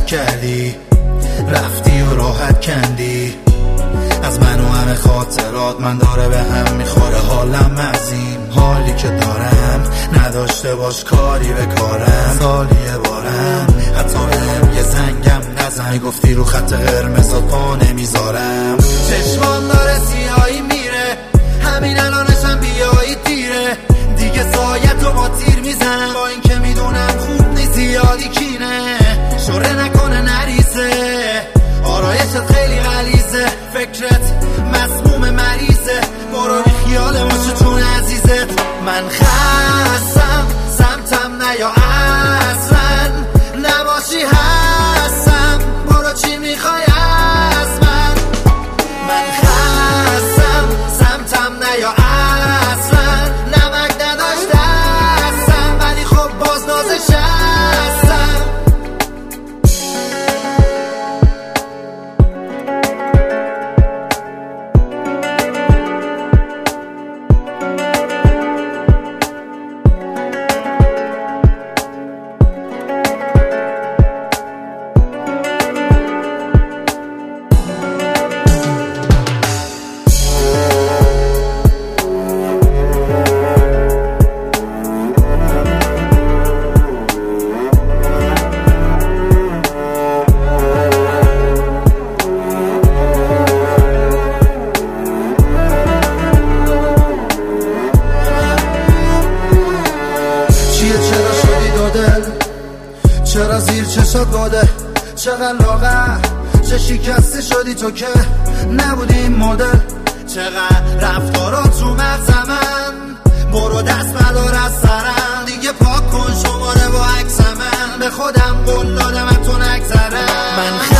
غلط کردی، رفتی و راحت کندی از من و همه خاطرات. من داره به هم میخوره حالم از این حالی که دارم. نداشته باش کاری به کارم، سالیه بارم حتی بهم یه زنگم نزن. گفتی رو خط قرمزات پا نمیذارم. چشمان داره سیاهی میره، همین الانشم بیایی دیره. دیگه سایت رو با تیر میزنم، با این که میدونم خوب نیست زیادی کینه. شوره نکنه نریزه، آرایشت خیلی غلیظه، فکرت مسموم مریضه. برو بی خیال باشه چون عزیزت. من خستم سمتم نیا اصلا، نباشی هستم. برو چی میخوای از من؟ من خستم سمتم نیا اصلا، نمک نداشت دستم ولی خب باز نازش هستم. چرا زیر چشات باده، چقدر لاغر، چه شکسته شدی تو که نبودی این مدل. چقدر رفتارات رو مغز من، برو دست بدار از سرم. دیگه پاک کن شماره با عکس من، به خودم قول دادم تو نگذرم. من